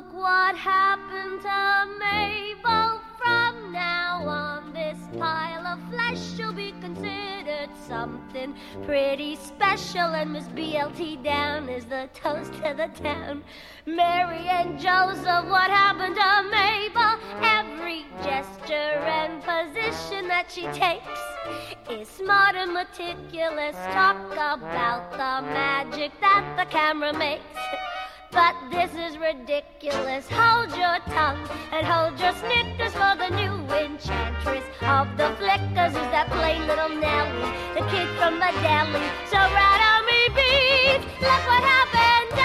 Look what happened to Mabel. From now on, this pile of flesh will be considered something pretty special, and Miss BLT down is the toast of the town. Mary and Joseph, what happened to Mabel? Every gesture and position that she takes is smart and meticulous. Talk about the magic that the camera makes. But this is ridiculous. Hold your tongue and hold your snickers, for the new enchantress of the flickers is that plain little Nellie, the kid from the deli. So rattle me beef, look what happened to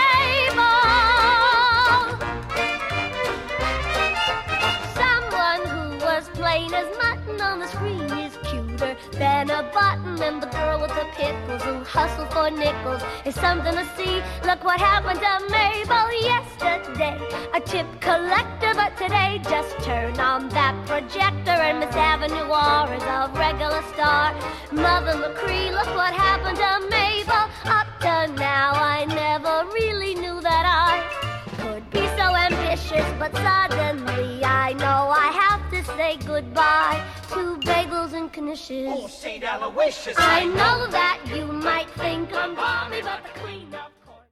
Mabel. Someone who was plain as mutton on the screen is cuter than a button, and the girl with the pickles who hustled for nickels is something to see. Look what happened to Mabel yesterday, a tip collector, but today just turn on that projector and Miss Avenue R is a regular star. Mother McCree, look what happened to Mabel. Up to now I never really knew that I could be so ambitious, but suddenly I know I have to say goodbye to bagels and knishes. Oh, St. Aloysius, I know that you might think I'm balmy, but the queen